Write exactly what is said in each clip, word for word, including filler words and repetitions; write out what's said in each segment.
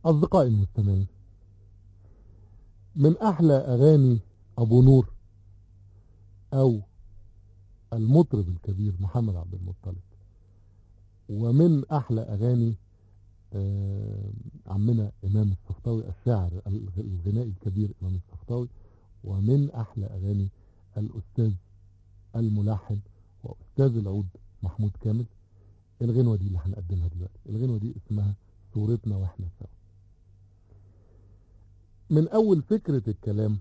أصدقائي المستمعين، من أحلى أغاني أبو نور أو المطرب الكبير محمد عبد المطلب، ومن أحلى أغاني آه، عمنا إمام الصفطاوي الشاعر الغنائي الكبير إمام الصفطاوي، ومن أحلى أغاني الأستاذ الملحن وأستاذ العود محمود كامل. الغنوة دي اللي هنقدمها دلوقتي، الغنوة دي اسمها صورتنا واحنا سوا. من أول فكرة الكلام،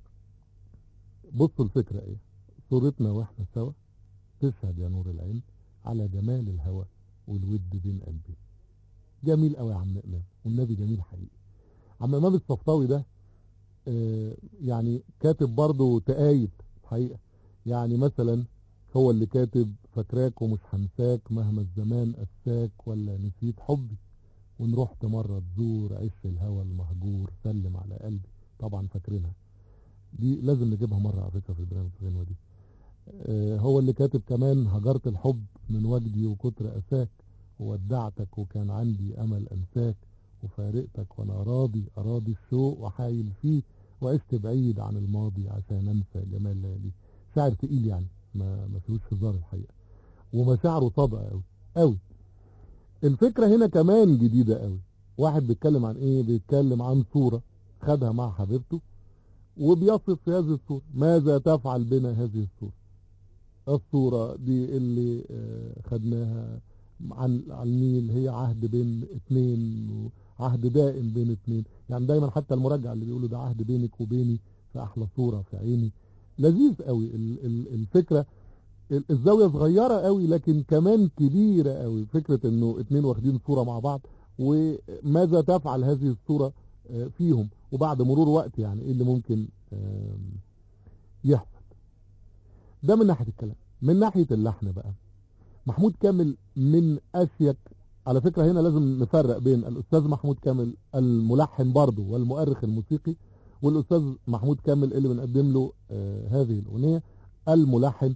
بصوا الفكرة ايه: صورتنا واحنا سوا تشهد يا نور العين على جمال الهوى والود بين قلبي. جميل قوي يا عم امام، والنبي جميل حقيقي. عم امام الصفطاوي ده آه يعني كاتب برضه تقايد حقيقة. يعني مثلا هو اللي كاتب فاكراك ومش هنساك مهما الزمان قساك ولا نسيت حبي، وان رحت مرة تزور عش الهوى المهجور سلم على قلبي. طبعا فاكرينها دي، لازم نجيبها مرة على فكرة في البرنامج الغنوة دي. آه هو اللي كاتب كمان هجرت الحب من وجدي وكتر أساك، وودعتك وكان عندي أمل أنساك، وفارقتك وأنا راضي أراضي الشوق وحايل فيه، وعشت بعيد عن الماضي عشان أنسى جمال ليالي. شاعر تقيل يعني، ما ما فيهوش هزار الحقيقة، ومشاعره صادقة أوي أوي. الفكرة هنا كمان جديدة أوي. واحد بيتكلم عن إيه؟ بيتكلم عن صورة خدها مع حبيبته، وبيصف في هذه الصورة ماذا تفعل بنا هذه الصورة. الصورة دي اللي آه، خدناها عن على النيل هي عهد بين اتنين، وعهد دائم بين اتنين. يعني دايما حتى المرجع اللي بيقولوا ده عهد بينك وبيني في احلى صورة في عيني. لذيذ قوي ال- ال- الفكرة. ال- الزاوية صغيرة قوي لكن كمان كبيرة قوي. فكرة انه اتنين واخدين صورة مع بعض، وماذا تفعل هذه الصورة آه، فيهم، وبعد مرور وقت يعني ايه اللي ممكن آم، يحصل. ده من ناحية الكلام. من ناحية اللحن بقى، محمود كامل من أشيك. على فكرة هنا لازم نفرق بين الأستاذ محمود كامل الملحن برضه والمؤرخ الموسيقي، والأستاذ محمود كامل اللي بنقدم له آه هذه الأغنية الملحن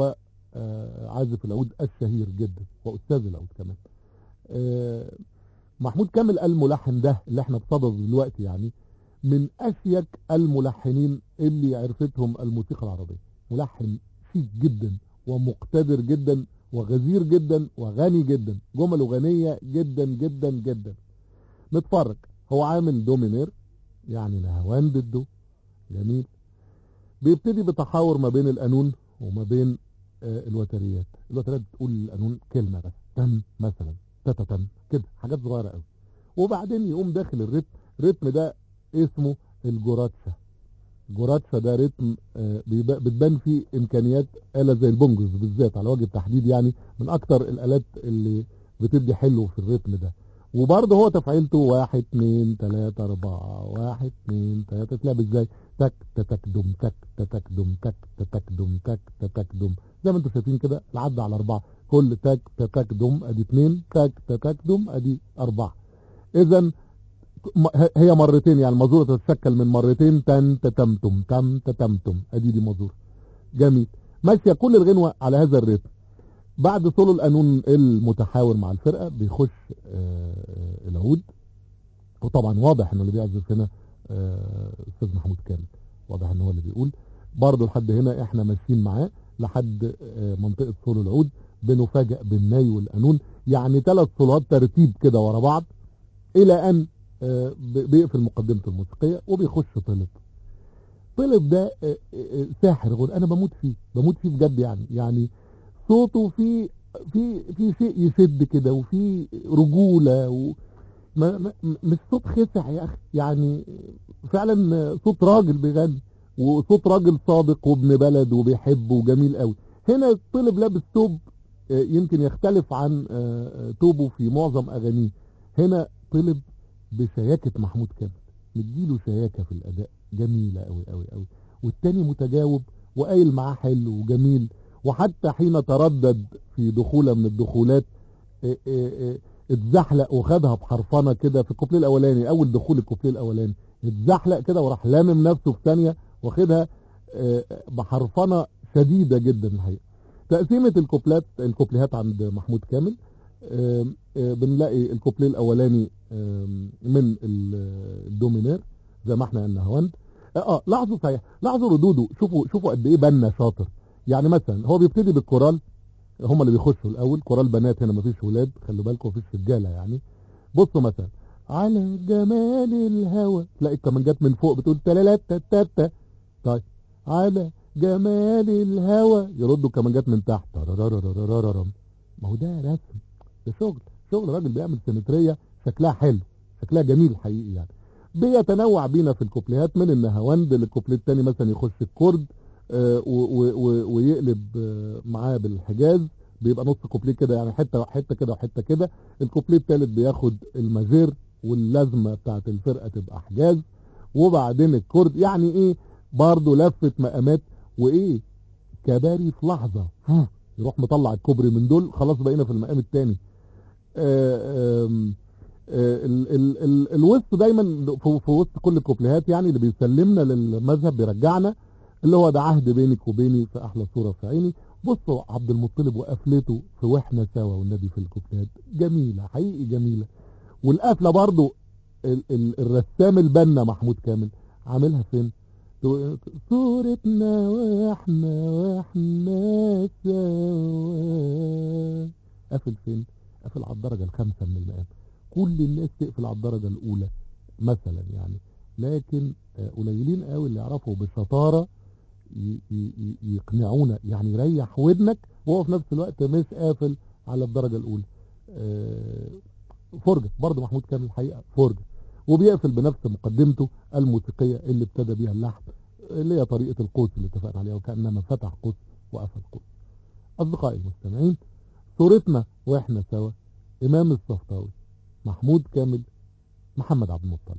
وعازف العود الشهير جدا وأستاذ العود كمان. آه محمود كامل الملحن ده اللي احنا بصدده دلوقتي يعني من أشيك الملحنين اللي عرفتهم الموسيقى العربية. ملحن شيك جدا ومقتدر جدا وغزير جدا وغني جدا، جمله غنية جدا جدا جدا. نتفرج. هو عامل دومينير يعني نهوان بالدو، جميل. بيبتدي بتحاور ما بين القانون وما بين آه الوتريات. الوتريات بتقول القانون كلمة بس، تم مثلا تتا تم كده، حاجات صغيرة قوي. وبعدين يقوم داخل الريتم. الريتم ده اسمه الجوراتشا. جوراتشا ده رتم آه، بيبا- بتبان فيه امكانيات آلة زي البونجوز بالذات على وجه التحديد، يعني من اكتر الالات اللي بتدي حلو في الرتم ده. وبرضه هو تفعيلته واحد اتنين تلاتة اربعة، واحد اتنين تلاتة، تلعب ازاي؟ تك تتك دم تك تتك دم تك تتك دم تك تتك دم، زي ما انتم شايفين كده العد على اربعة. كل تك تتك دم ادي اتنين، تك تتك دم ادي اربعة. اذا م- هي مرتين، يعني المزورة تتشكل من مرتين، تن تتمتم تم تتمتم، ادي دي مزورة. جميل. ماشية كل الغنوة على هذا الريتم. بعد سولو القانون المتحاور مع الفرقة بيخش آه العود. وطبعا واضح انه اللي بيعزف هنا آه استاذ محمود كامل، واضح ان هو اللي بيقول. برضه لحد هنا احنا ماشيين معاه لحد آه منطقة سولو العود. بنفاجئ بالناي والقانون، يعني ثلاث صولات ترتيب كده ورا بعض، الى ان آه، بيقفل مقدمته الموسيقيه وبيخش طلب. طلب ده آه، آه، ساحر غول، انا بموت فيه بموت فيه بجد. يعني يعني صوته في في في شيء يشد كده، وفي رجوله و ما ما مش صوت خسع يا اخي، يعني فعلا صوت راجل بيغني، وصوت راجل صادق وابن بلد وبيحب وجميل قوي. هنا طلب لابس توب آه، يمكن يختلف عن آه، آه، توبه في معظم اغانيه. هنا طلب بشياكة محمود كامل، مديله شياكة في الاداء جميلة قوي قوي قوي. والتاني متجاوب وقايل معاه حلو وجميل. وحتى حين تردد في دخولة من الدخولات إيه إيه إيه اتزحلق وخدها بحرفنه كده في الكوبليه الاولاني، اول دخول الكوبليه الاولاني اتزحلق كده وراح لامم نفسه في ثانيه واخدها آه، بحرفنه شديده جدا الحقيقه. تقسيمه الكوبلات الكوبليهات عند محمود كامل آم، آه، بنلاقي الكوبليه الاولاني آم، من ال- الدومينير زي ما احنا قلنا هوند. اه آه، لاحظوا صحيح، لاحظوا ردوده، شوفوا شوفوا قد ايه بنا شاطر. يعني مثلا هو بيبتدي بالكورال، هم اللي بيخشوا الاول، كورال بنات هنا مفيش ولاد، خلوا بالكم مفيش رجاله يعني. بصوا مثلا، على جمال الهوى، تلاقي الكمانجات من فوق بتقول تلالاتا تاتا. طيب، على جمال الهوى يردوا الكمانجات من تحت ترارارارارارارم. ما هو ده رسم، ده شغل، شغل راجل بيعمل سيمترية، شكلها حلو، شكلها جميل حقيقي يعني. بيتنوع بينا في الكوبليهات من النهاوند للكوبليه التاني مثلا يخش الكرد، آه، و- و- و- ويقلب آه، معاه بالحجاز، بيبقى نص كوبليه كده يعني، حته حته كده وحته كده. الكوبليه التالت بياخد المازير واللازمه بتاعت الفرقه تبقى حجاز، وبعدين الكرد. يعني ايه؟ برضه لفه مقامات، وايه، كباري في لحظه يروح مطلع الكوبري من دول، خلاص بقينا في المقام التاني. آه، آم، آه، ال ال ال الوسط دايما في, في وسط كل الكوبليهات يعني، اللي بيسلمنا للمذهب بيرجعنا، اللي هو ده عهد بينك وبيني في احلى صوره في عيني. بصوا عبد المطلب وقفلته في واحنا سوا والنبي في الكوبليهات جميله حقيقي جميله. والقفله برضو ال ال الرسام البنا محمود كامل عاملها فين؟ تو- صورتنا واحنا واحنا سوا. قافل فين؟ قافل على الدرجة الخامسة من المقام. كل الناس تقفل على الدرجة الأولى مثلا يعني، لكن آه، قليلين قوي اللي يعرفوا بشطارة ي- ي- ي- يقنعونا، يعني يريح ودنك وهو في نفس الوقت مش قافل على الدرجة الأولى. آه، فرجة برضه محمود كامل الحقيقة فرجة. وبيقفل بنفس مقدمته الموسيقية اللي ابتدى بيها اللحن، اللي هي طريقة القوس اللي اتفقنا عليها، وكأنما فتح قوس وقفل قوس. أصدقائي المستمعين، صورتنا وإحنا سوا، إمام الصفطاوي، محمود كامل، محمد عبد المطلب.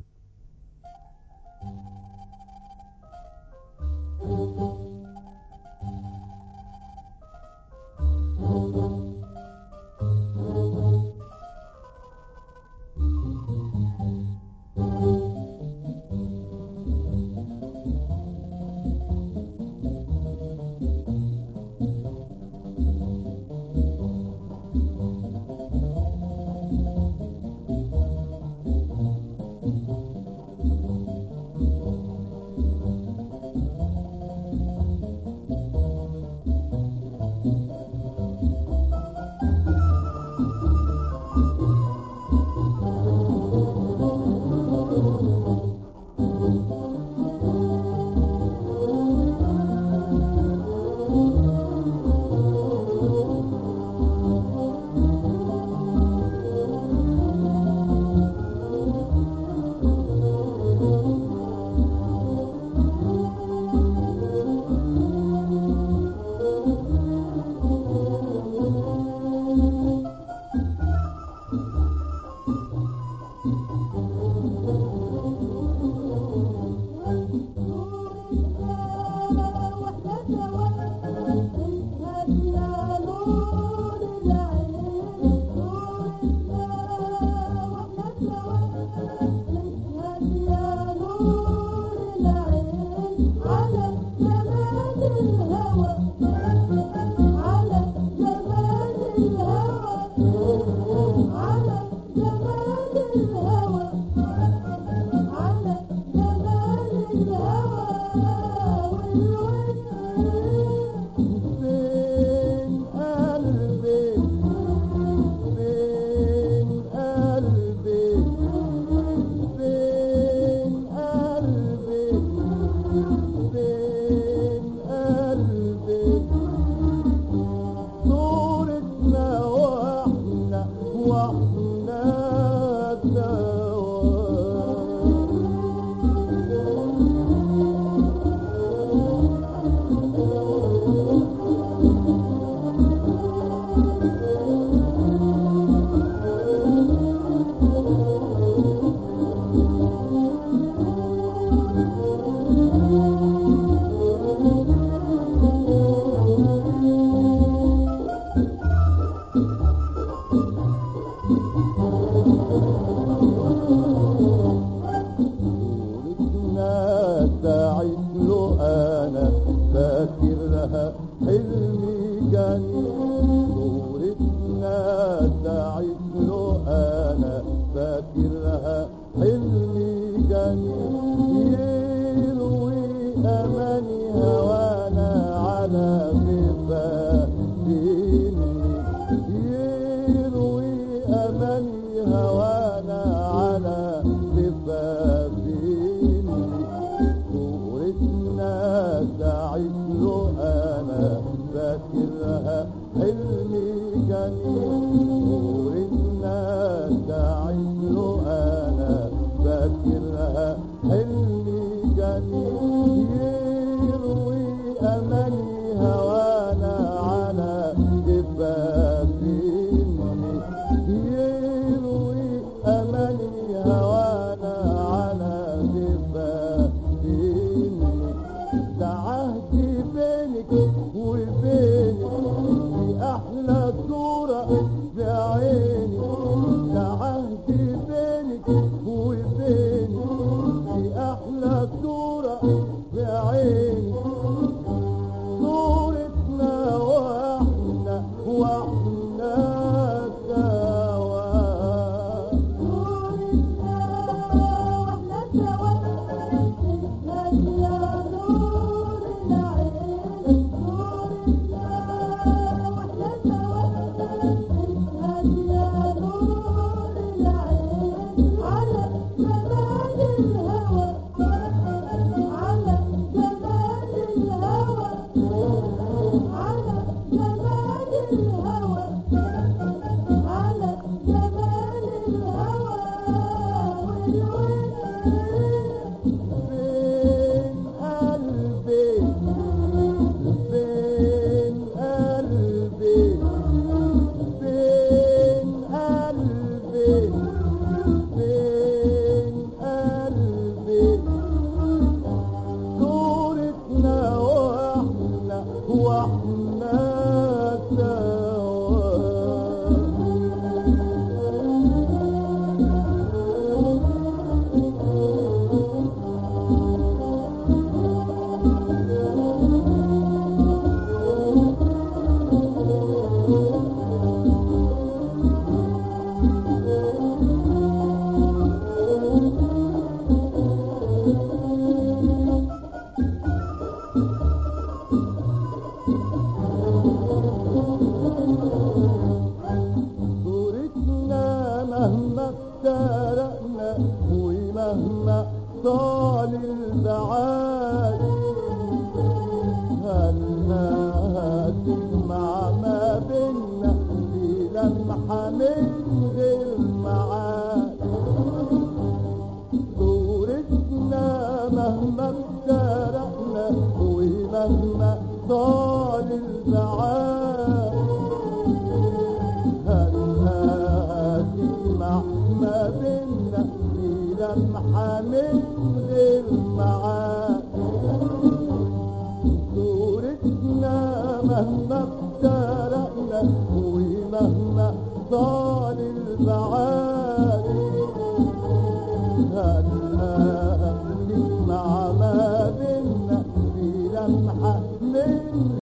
حلمي جميل والناس تعيش له انا فاكرها حلمي جميل يروي اماني هوانا على جفافيني يروي اماني هوانا على جفافيني ده عهدي بينك وبيني في احلى صورة في عيني ده عهدي بينك وبيني في احلى صورة في عيني صورتنا واحنا واحنا سوا واحنا سوا مهما افترقنا ومهما طال البعاد هنها تجمع ما بينا في لمحة من غير معاد صورتنا مهما افترقنا ومهما طال البعاد ما بينا في لمحة من غير معاد صورتنا مهما افترقنا ومهما طال البعاد